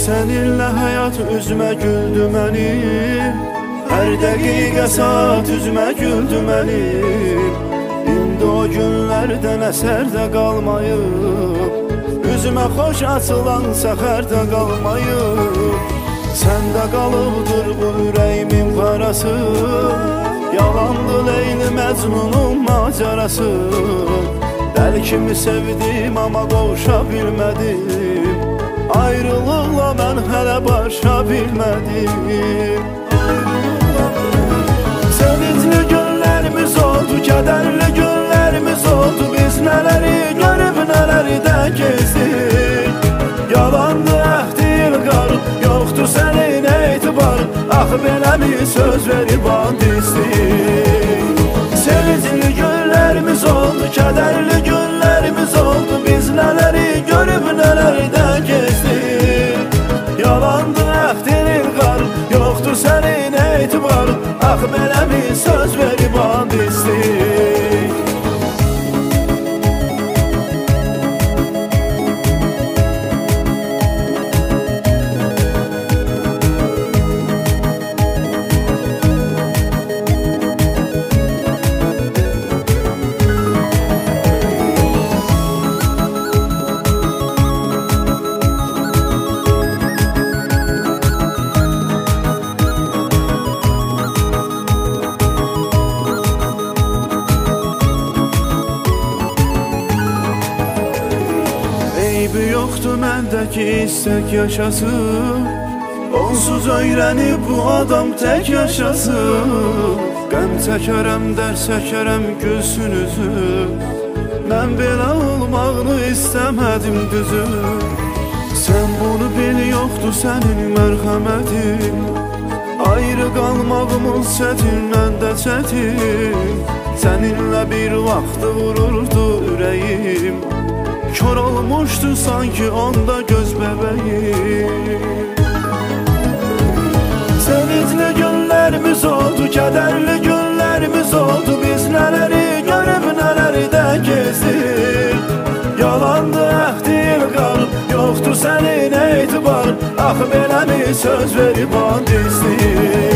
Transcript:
Səninlə həyat üzmə güldü mənim, hər dəqiqə saat üzmə güldü mənim. İndi o günlərdən əsər də qalmayıb, üzümə xoş açılan səxər də qalmayıb. Səndə qalıbdır bu ürəyimin parası, yalandı Leyli Məcnunun macarası. Dəli kimi sevdim amma qovuşa bilmədim, ayrılıqla mən hələ barışa bilmədim. Sevincli günlərimiz oldu, kədərli günlərimiz oldu. Biz nələri görüb nələri də gezdik. Yalandı əhdi ilqarım, yoxdur sənin etibarın. Axı belə mi söz verib and istik. Sevincli günlərimiz oldu, kədərli günlərimiz oldu. Biz nələri görüb nələri də gezdik. Yalandı əhdin ilqarım, yoxdur sənin etibarın. Axı belə mi söz verib and istik. Eybi yoxdur məndəki istək yaşasın, onsuz öyrənib bu adam tək yaşasın. Qəm çəkərəm, dər çəkərəm gülsün üzüm, mən belə olmağını istəmədim düzüm. Sən bunu bil, yoxdur sənin mərhəmətin, ayrı qalmağımın çətin, məndə çətin. Səninlə bir vaxtı vururdu ürəyim, kör olmuşdu sanki onda göz bəbəyim. Sevincli günlərimiz oldu, kədərli günlərimiz oldu. Biz nələri görüb nələri də gezdik. Yalandı əhdi ilqarım, yoxdur sənin etibarın. Axı belə mi söz verib and istik.